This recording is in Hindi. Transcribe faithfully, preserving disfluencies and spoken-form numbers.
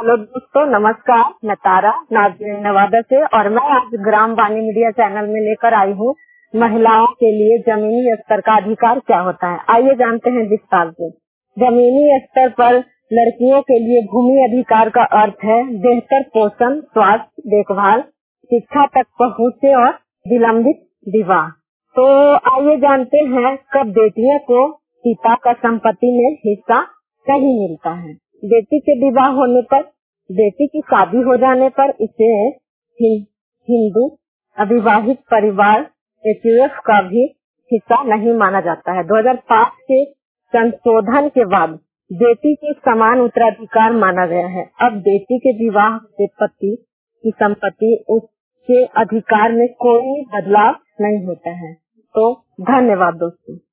हेलो दोस्तों, नमस्कार। मैं तारा नाज़रीन नवादा से और मैं आज ग्राम वाणी मीडिया चैनल में लेकर आई हूँ महिलाओं के लिए जमीनी स्तर का अधिकार क्या होता है। आइए जानते हैं विस्तार से। जमीनी स्तर पर लड़कियों के लिए भूमि अधिकार का अर्थ है बेहतर पोषण, स्वास्थ्य देखभाल, शिक्षा तक पहुँचे और विलंबित विवाह। तो आइए जानते हैं कब बेटियों को पिता का संपत्ति में हिस्सा नहीं मिलता है। बेटी के विवाह होने पर, बेटी की शादी हो जाने पर इसे हिंदू अविवाहित परिवार एचयूएफ का भी हिस्सा नहीं माना जाता है। दो हज़ार पाँच के संशोधन के बाद बेटी के समान उत्तराधिकार माना गया है। अब बेटी के विवाह से पति की संपत्ति उसके अधिकार में कोई बदलाव नहीं होता है। तो धन्यवाद दोस्तों।